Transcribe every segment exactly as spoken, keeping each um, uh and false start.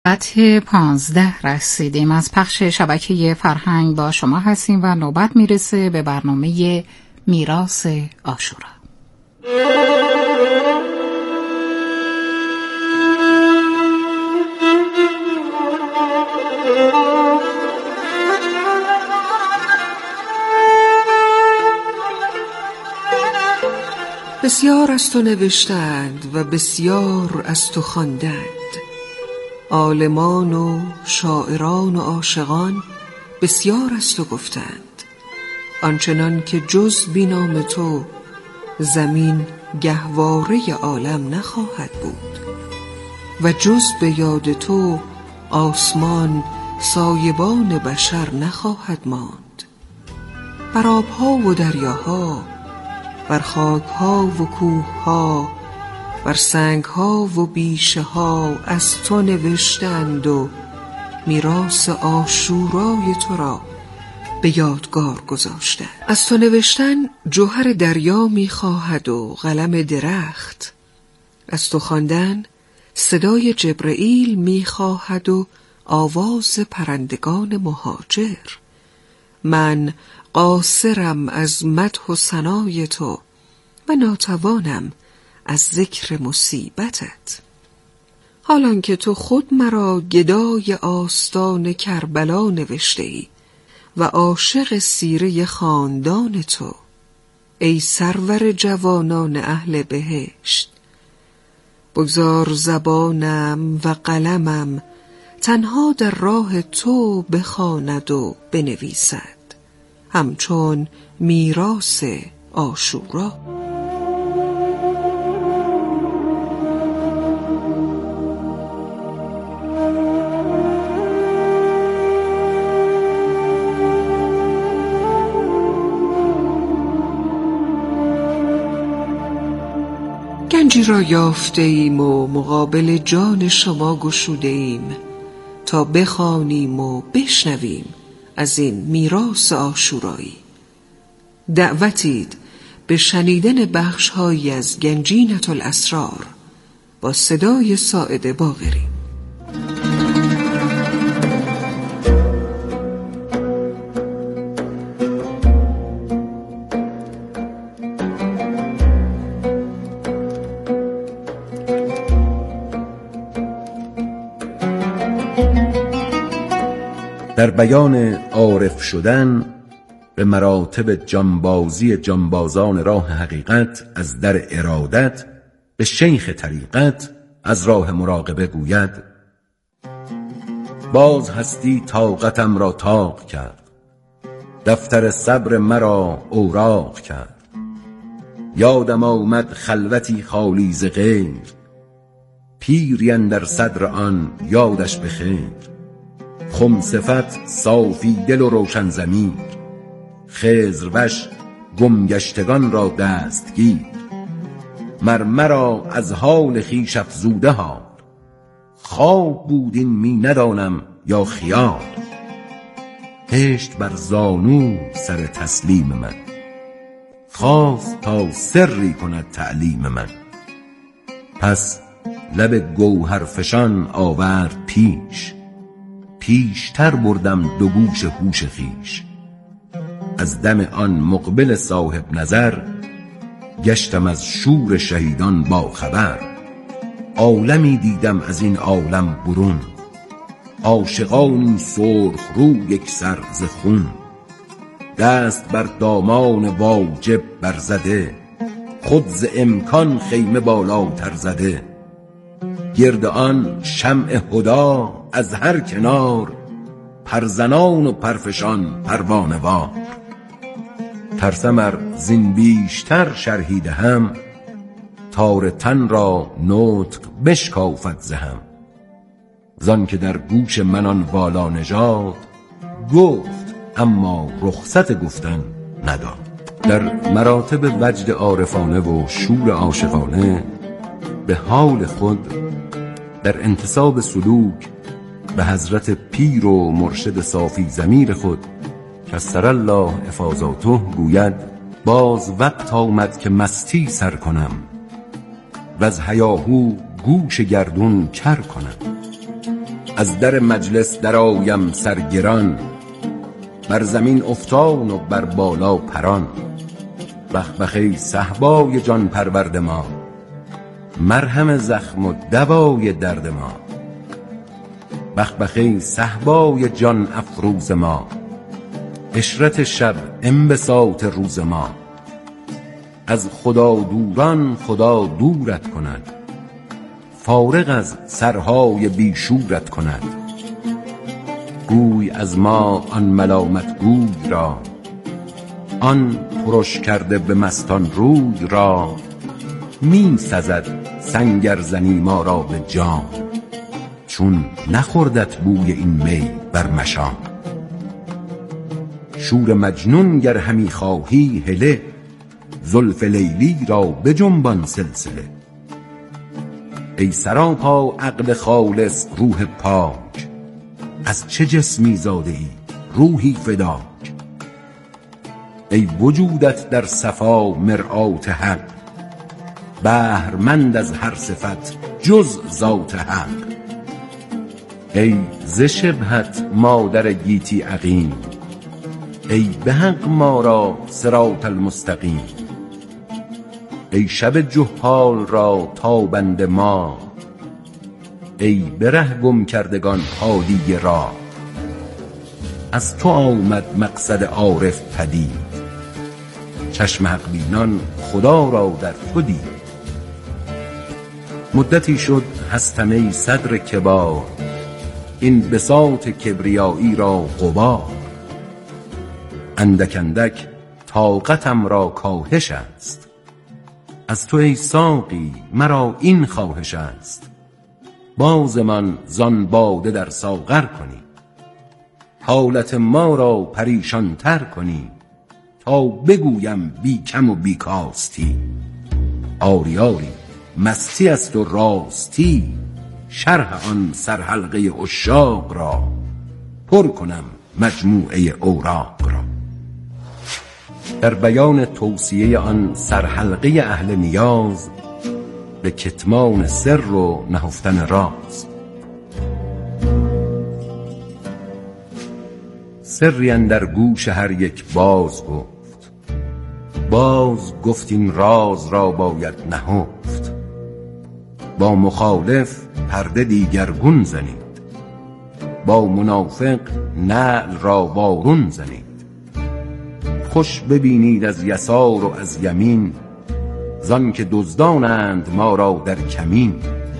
ساعت پانزده رسیدیم. از پخش شبکه فرهنگ با شما هستیم و نوبت میرسه به برنامه میراث عاشورا. بسیار از تو نوشتند و بسیار از تو خواندند، عالمان و شاعران و عاشقان بسیار از تو گفتند، آنچنان که جز بی نام تو زمین گهواره عالم نخواهد بود و جز به یاد تو آسمان سایبان بشر نخواهد ماند. بر آبها و دریاها، بر خاکها و کوهها، بر سنگها و بیشه ها از تو نوشتند و میراث عاشورای تو را به یادگار گذاشتند. از تو نوشتن جوهر دریا میخواهد و قلم درخت، از تو خواندن صدای جبرئیل میخواهد و آواز پرندگان مهاجر. من قاصرم از مدح و ثنای تو و ناتوانم از ذکر مصیبتت، حالان که تو خود مرا گدای آستان کربلا نوشته ای و عاشق سیره خاندان تو. ای سرور جوانان اهل بهشت، بگذار زبانم و قلمم تنها در راه تو بخواند و بنویسد، همچون میراث عاشورا. گنجی را یافته ایم و مقابل جان شما گشوده ایم تا بخوانیم و بشنویم از این میراث عاشورایی. دعوتید به شنیدن بخش‌هایی از گنجینة الاسرار با صدای ساعد باقری. در بیان عارف شدن به مراتب جانبازی جانبازان راه حقیقت از در ارادت به شیخ طریقت از راه مراقبه گوید: باز هستی طاقتم را طاق کرد، دفتر صبر مرا اوراق کرد. یادم آمد خلوتی خالی ز غیر، پیری اندر صدر آن یادش بخیر. خم صفت صافی دل و روشن ضمیر، خضروش گمگشتگان را دستگیر. مر مرا از حال خویش افزوده حال، خواب بود این می ندانم یا خیال. هشت بر زانو سر تسلیم من، خواست تا سری کند تعلیم من. پس لب گوهر فشان آورد پیش، پیشتر بردم دو گوش هوش خویش. از دم آن مقبل صاحب نظر، گشتم از شور شهیدان با خبر. عالمی دیدم از این عالم برون، عاشقانی سرخ رو یک سر ز خون. دست بر دامان واجب برزده، خود ز امکان خیمه بالاتر زده. گرد آن شمع هدا از هر کنار، پرزنان و پرفشان پروانه وار. ترسم ار زین بیشتر شرحی دهم، تار تن را نطق بشکافد ز هم. زان که در گوش من آن والا نژاد، گفت اما رخصت گفتن نداد. در مراتب وجد عارفانه و شور عاشقانه به حال خود در انتساب سلوک به حضرت پیر و مرشد صافی ضمیر خود کثر الله افاضاته گوید: باز وقت آمد که مستی سر کنم، و از هیاهو گوش گردون کر کنم. از در مجلس درآیم سرگران، بر زمین افتان و بر بالا پران. بخ بخ ای صهبای جان پرورد ما، مرهم زخم و دوای درد ما. بخ بخ ای صهبای جان افروز ما، عشرت شب انبساط روز ما. از خدا دوران خدا دورت کند، فارغ از سرهای بیشورت کند. گوی از ما آن ملامت گوی را، آن ترش کرده به مستان روی را. می سزد سنگر زنی ما را به جام، چون نخوردت بوی این می بر مشام. شور مجنون گر همی خواهی هله، زلف لیلی را بجنبان سلسله. ای سراپا عقل خالص روح پاک، از چه جسمی زاده ای روحی فداک. ای وجودت در صفا مرآت حق، بهرمند از هر صفت جز ذات حق. ای ز شبهت مادر گیتی عقیم، ای به حق ما را صراط المستقیم. ای شب جهال را تابنده ما، ای به ره گم کردگان هادی راه. از تو آمد مقصد عارف پدید، چشم حق بینان خدا را در تو دید. مدتی شد هستم ای صدر کبار، این بساط کبریایی را غبار. اندک اندک طاقتم را کاهش است، از تو ای ساقی مرا این خواهش است. بازمان زان باده در ساغر کنی، حالت ما را پریشان تر کنی. تا بگویم بی کم و بی کاستی، آری آری مستی است و راستی. شرح آن سرحلقه عشاق را، پر کنم مجموعه اوراق را. در بیان توصیه آن سرحلقه اهل نیاز، به کتمان سر و نهفتن راز. سری اندر گوش هر یک باز گفت، باز گفت این راز را باید نهفت. با مخالف پرده دیگرگون زنید، با منافق نعل را وارون زنید. خوش ببینید از یسار و از یمین، زان که دزدانند ما را در کمین.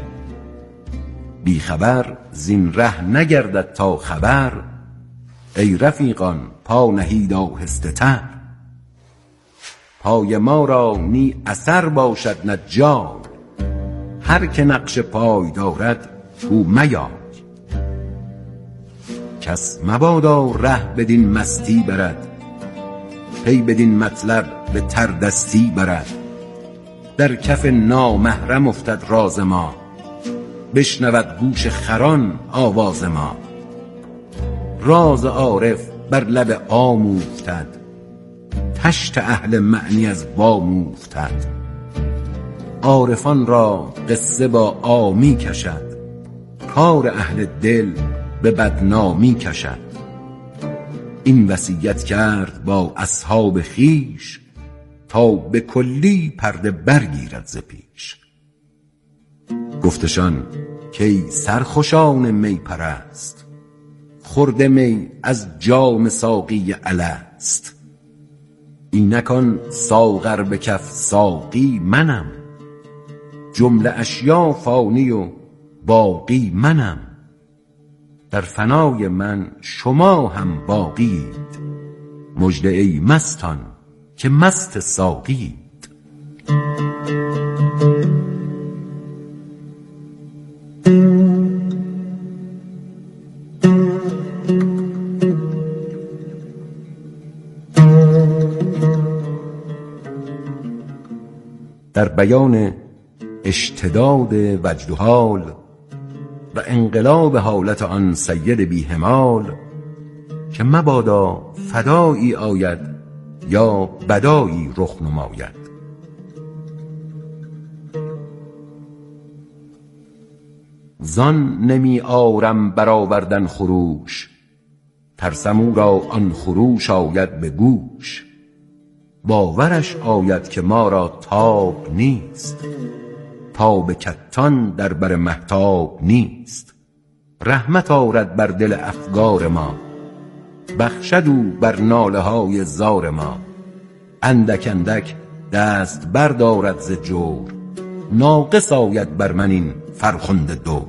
بی خبر زین ره نگردد تا خبر، ای رفیقان پا نهید آهسته تر. پای ما را نی اثر باشد نه جای، هر که نقش پای دارد او میای. کس مبادا ره بدین مستی برد، پی بدین مطلب به تردستی برد. در کف نامحرم افتد راز ما، بشنود گوش خران آواز ما. راز عارف بر لب عام افتد، طشت اهل معنی از بام افتد. عارفان را قصه با عامی کشد، کار اهل دل به بدنامی کشد. این وصیت کرد با اصحاب خویش، تا به کلی پرده برگیرد ز پیش. گفتشان کی سرخوشان می پرست، خورده می از جام ساقی الست. اینک آن ساغر به کف ساقی منم، جمله اشیا فانی و باقی منم. در فنای من شما هم باقیید، مژده ای مستان که مست ساقیید. در بیان اشتداد وجد و حال و انقلاب حالت آن سید بی همال، که مبادا فدایی آید یا بدایی رخ نماید. زان نمی آرم برآوردن خروش، ترسم او را آن خروش آید به گوش. باورش آید که ما را تاب نیست، تاب کتان در بر مهتاب نیست. رحمت آرد بر دل افگار ما، بخشد او بر ناله های زار ما. اندک اندک دست بردارد ز جور، ناقص آید بر من این فرخنده دور.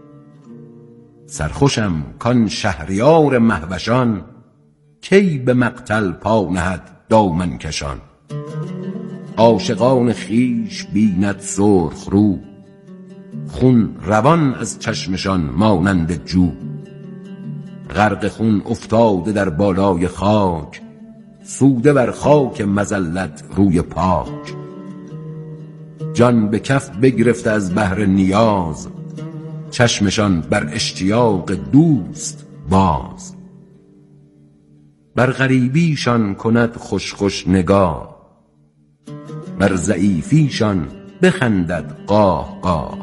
سرخوشم کان شهریار مهوشان، کی به مقتل پا نهد دامن کشان. عاشقان خویش بیند سرخ رو، خون روان از چشمشان مانند جو. غرق خون افتاده در بالای خاک، سوده بر خاک مذلت روی پاک. جان به کف بگرفته از بحر نیاز، چشمشان بر اشتیاق دوست باز. بر غریبیشان کند خوش خوش نگاه، بر ضعیفیشان بخندد قاه قاه.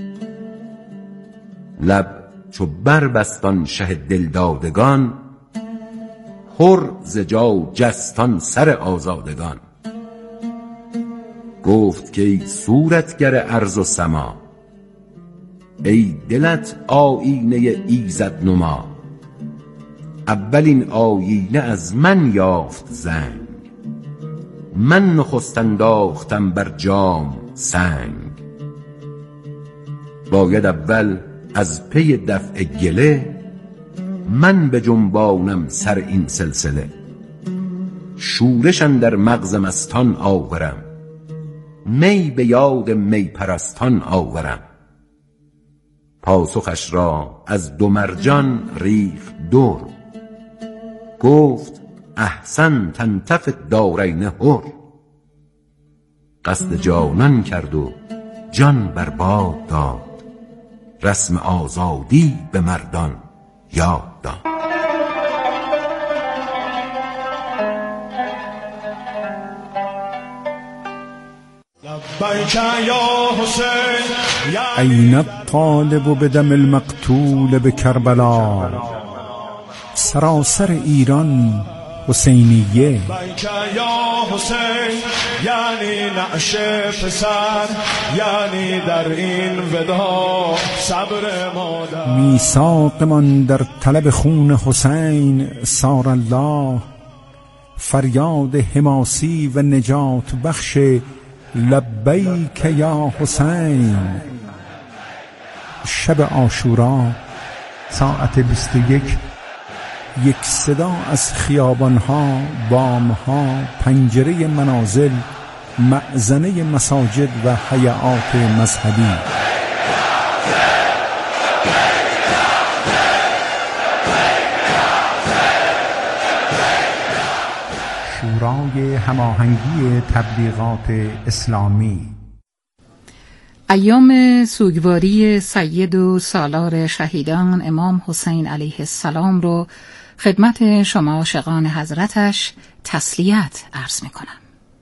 لب چو بربستان شه دلدادگان، حر ز جا جستان سر آزادگان. گفت که ای صورتگر ارض و سما، ای دلت آیینه ایزد نما. اولین آیینه از من یافت زنگ، من نخست انداختم بر جام سنگ. باید اول از پی دفع گله، من به جنبانم سر این سلسله. شورش اندر مغز مستان آورم، می به یاد می پرستان آورم. پاسخش را از دو مرجان ریخت در، گفت احسن تنتف الدارین حر. قصد جانان کرد و جان بر باد داد، رسم آزادی به مردان یاد داد. أين الطالب بدم المقتول بكربلا؟ سراسر ایران حسینیه. یعنی نعش پسر، یعنی در این ودا صبر مادر. میثاق من در طلب خون حسین سار الله، فریاد حماسی و نجات بخش لبیک یا حسین. شب عاشورا ساعت بیست و یک، یک صدا از خیابانها، بامها، پنجره منازل، مأذنه مساجد و هیئات مذهبی. شورای هماهنگی تبلیغات اسلامی. ایام سوگواری سید و سالار شهیدان امام حسین علیه السلام رو خدمت شما عاشقان حضرتش تسلیت عرض می کنم.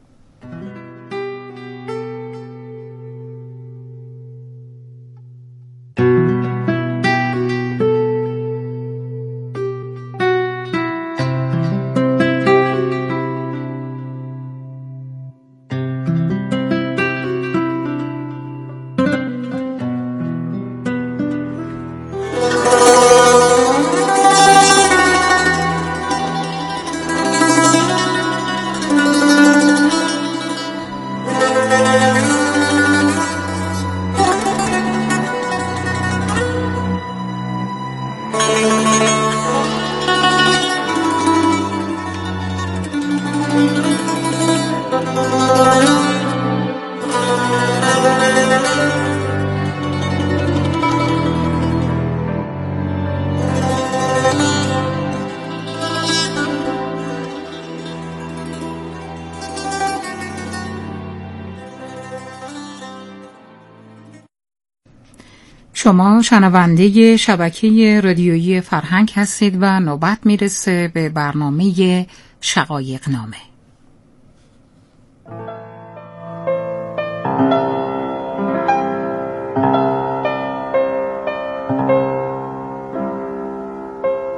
شما شنونده شبکه رادیویی فرهنگ هستید و نوبت میرسه به برنامه شقایق نامه.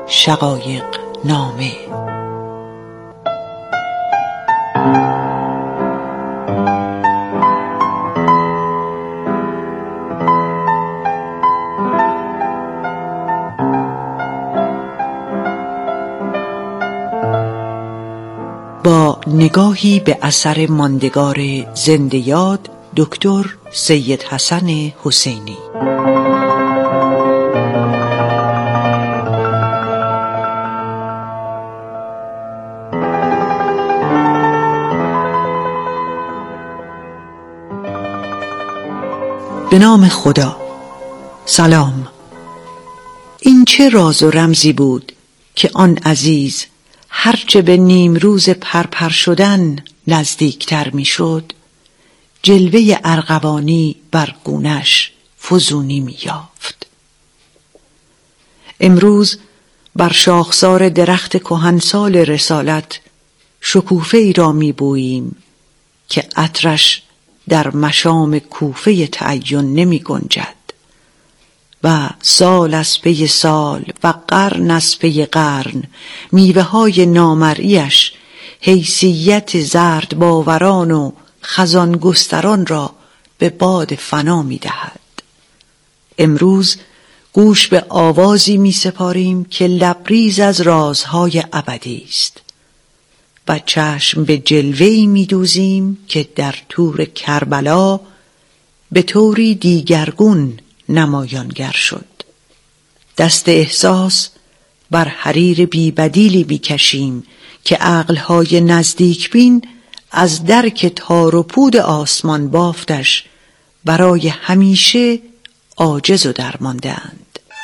شقایق نامه. با نگاهی به اثر ماندگار زنده یاد دکتر سید حسن حسینی. به نام خدا. سلام. این چه راز و رمزی بود که آن عزیز هرچه به نیم روز پرپر شدن نزدیکتر می شد، جلوه ارغوانی بر گونش فزونی می یافت. امروز بر شاخسار درخت کهنسال رسالت شکوفه ای را می بوییم که عطرش در مشام کوفه تعین نمی گنجد و سال از پی سال و قرن از پی قرن میوه های نامرئیش حیثیت زرد باوران و خزان گستران را به باد فنا می دهد. امروز گوش به آوازی می سپاریم که لبریز از رازهای ابدی است و چشم به جلوه‌ای می دوزیم که در طور کربلا به طوری دیگرگون نمایانگر شد. دست احساس بر حریر بی‌بدیلی بیکشیم که عقلهای نزدیک بین از درک تار و پود آسمان بافتش برای همیشه عاجز و درمانده‌اند.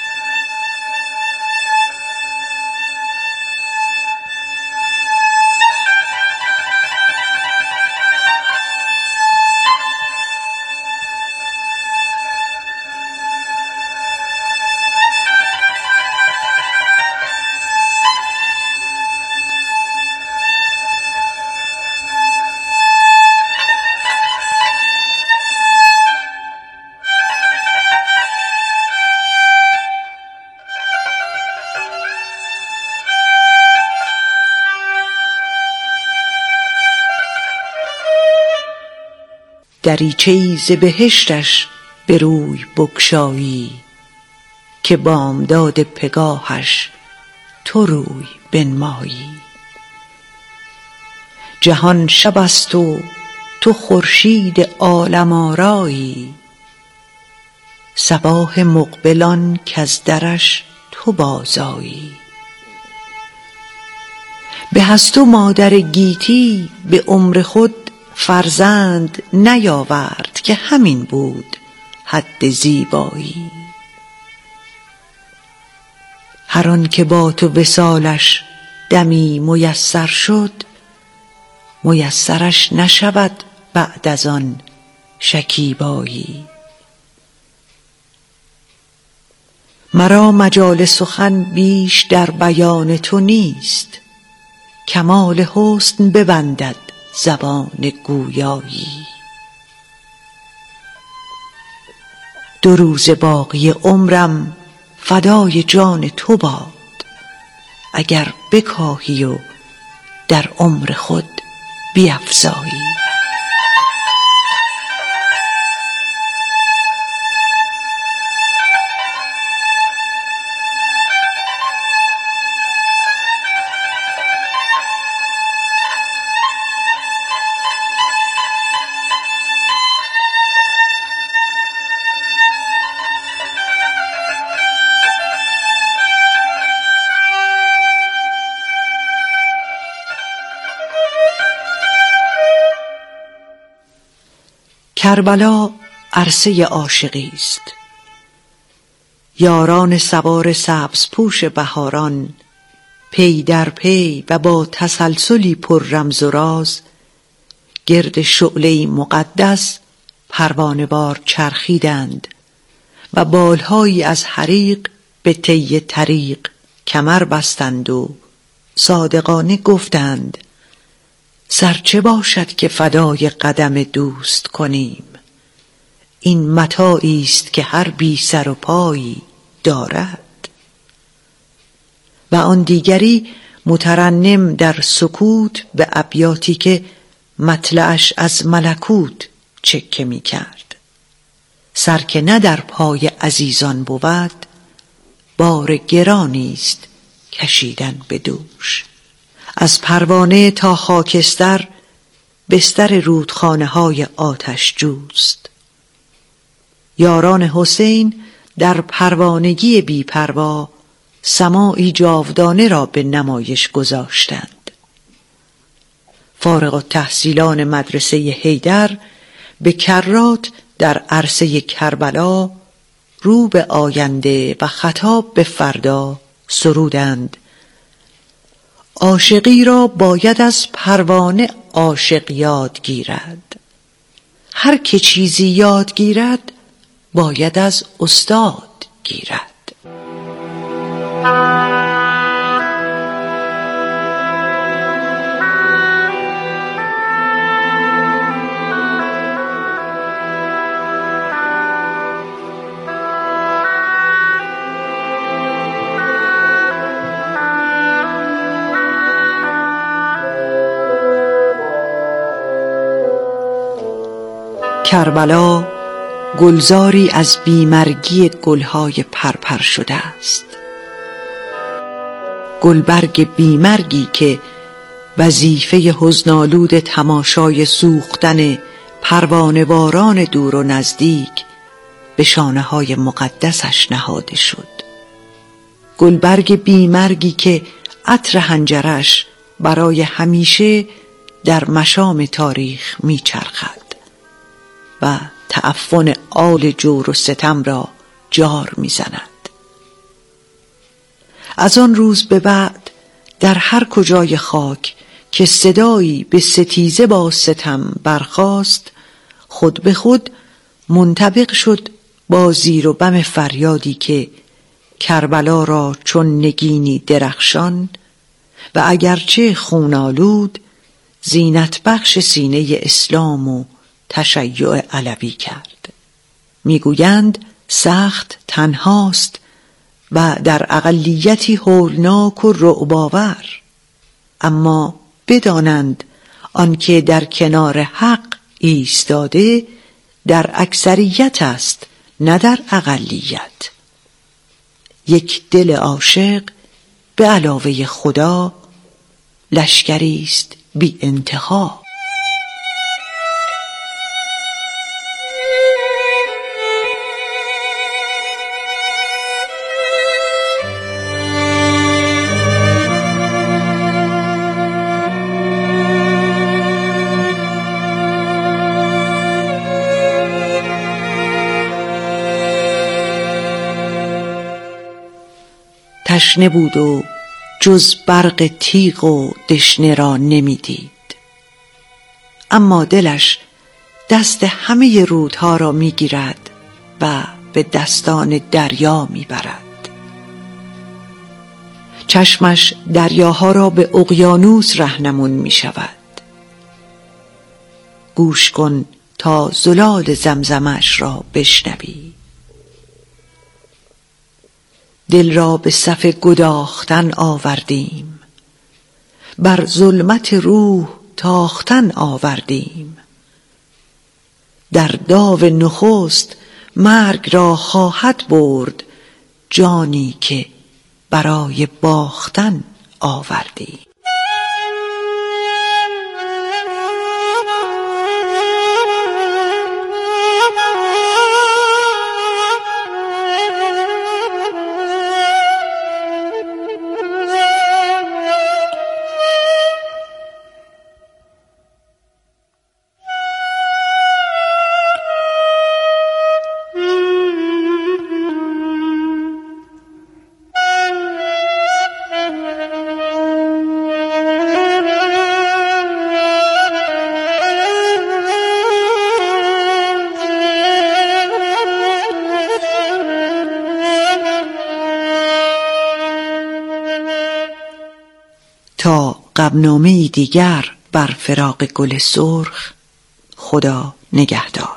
دریچه‌ای ز بهشتش به روی بگشایی که بامداد پگاهش تو روی بنمایی. جهان شب است و تو خورشید عالم آرایی، صباح مقبلان کز درش تو بازآیی. به از تو مادر گیتی به عمر خود فرزند نیاورد که همین بود حد زیبایی. هر آن که با تو وصالش دمی میسر شد، میسرش نشود بعد از آن شکیبایی. مرا مجال سخن بیش در بیان تو نیست، کمال حسن ببندد زبان گویایی. دو روز باقی عمرم فدای جان تو باد، اگر بکاهی و در عمر خود بیفزایی. کربلا عرصه عاشقی است. یاران سوار سبزپوش بهاران پی در پی و با تسلسلی پر رمز و راز گرد شعله‌ای مقدس پروانه‌وار چرخیدند و بالهایی از حریق به طی طریق کمر بستند و صادقانه گفتند سرچه باشد که فدای قدم دوست کنیم، این متاعی است که هر بی سر و پایی دارد. و آن دیگری مترنم در سکوت به ابیاتی که مطلعش از ملکوت چکه می کرد. سر که نه در پای عزیزان بود، بار گرانیست کشیدن به دوش. از پروانه تا خاکستر، بستر رودخانه های آتش جوست. یاران حسین در پروانگی بی پروا، سماعی جاودانه را به نمایش گذاشتند. فارغ التحصیلان مدرسه حیدر به کرات در عرصه کربلا، رو به آینده و خطاب به فردا سرودند: عاشقی را باید از پروانه عاشق یاد گیرد، هر که چیزی یاد گیرد باید از استاد گیرد. کربلا گلزاری از بیمرگی گلهای پرپر شده است. گلبرگ بیمرگی که وظیفه حزن‌آلود تماشای سوختن پروانه‌واران دور و نزدیک به شانه‌های مقدسش نهاده شد. گلبرگ بیمرگی که عطر حنجرش برای همیشه در مشام تاریخ میچرخد و تعفن آل جور و ستم را جار میزند. از آن روز به بعد در هر کجای خاک که صدایی به ستیزه با ستم برخاست، خود به خود منطبق شد با زیر و بم فریادی که کربلا را چون نگینی درخشان و اگرچه خونالود زینت بخش سینه اسلام و تشیع علوی کرد. میگویند سخت تنهاست و در اقلیتی هولناک و رعب‌آور، اما بدانند آنکه در کنار حق ایستاده در اکثریت است، نه در اقلیت. یک دل عاشق به علاوه خدا لشکری است بی انتها. تشنه بود و جز برق تیغ و دشنه را نمیدید، اما دلش دست همه رودها را میگیرد و به دستان دریا میبرد. چشمش دریاها را به اقیانوس رهنمون میشود. گوش کن تا زلال زمزمش را بشنوی. دل را به صف گداختن آوردیم، بر ظلمت روح تاختن آوردیم. در داو نخست مرگ را خواهد برد جانی که برای باختن آوردیم. تا غمنامه‌ای دیگر بر فراق گل سرخ. خدا نگهدار.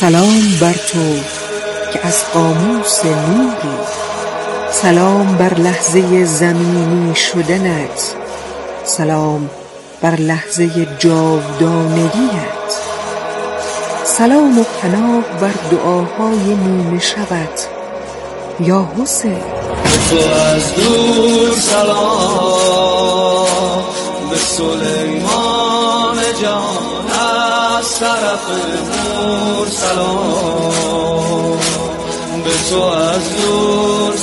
سلام بر تو که از قاموس نوری، سلام بر لحظه زمینی شدنت، سلام بر لحظه جاودانگیت، سلام و پناه بر دعاهای نیمه شبت یا حسین. تو از دور سلام به سلیمان جان، از طرف نور سلام به تو از دور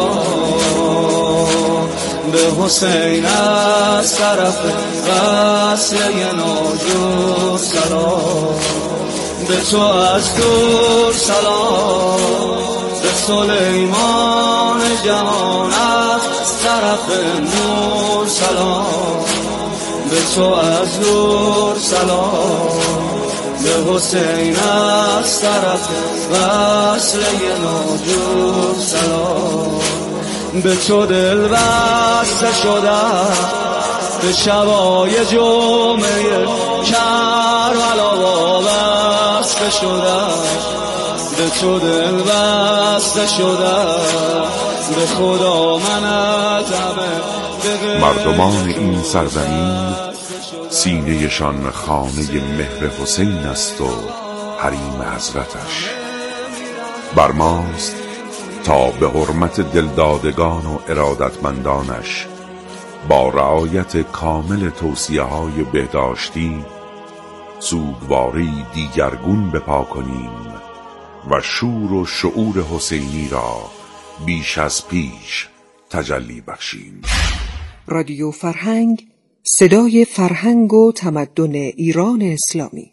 سلام، به حسین از طرف وصله ناجور سلام، به تو از دور سلام، به سلیمان جهان از طرف نور سلام، به تو از دور سلام، به حسین از طرف وصله ناجور سلام، به تو دل بسته شدم به شبای جمعه کربلا وابسته شدم، به تو دل بسته شدم به خدا منت همه. مردمان این سرزمین سینه‌شان خانه مهر حسین است و حریم حضرتش. بر ماست تا به حرمت دلدادگان و ارادتمندانش با رعایت کامل توصیه‌های بهداشتی سوگواری دیگرگون بپا کنیم و شور و شعور حسینی را بیش از پیش تجلی بخشیم. رادیو فرهنگ، صدای فرهنگ و تمدن ایران اسلامی.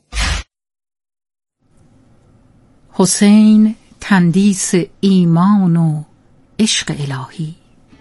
حسین تندیس ایمان و عشق الهی،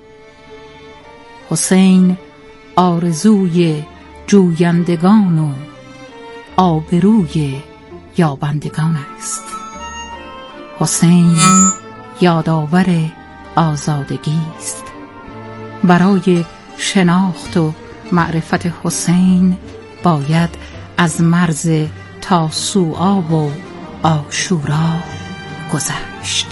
حسین آرزوی جویندگان و آبروی یابندگان است. حسین یادآور آزادگی است. برای شناخت و معرفت حسین باید از مرز تاسوعا و عاشورا گذشت.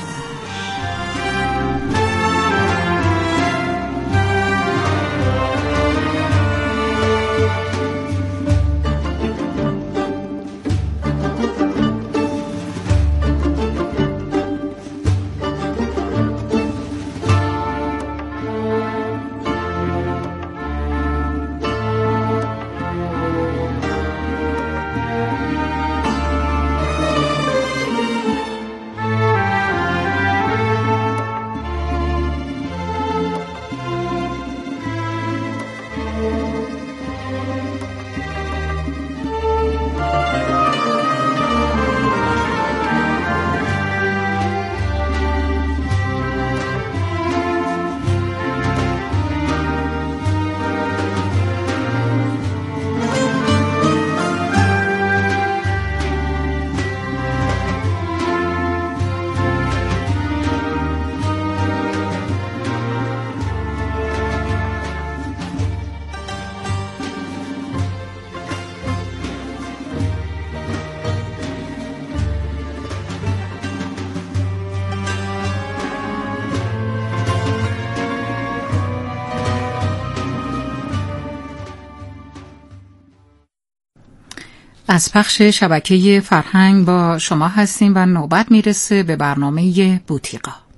از پخش شبکه فرهنگ با شما هستیم و نوبت میرسه به برنامه بوتیقا.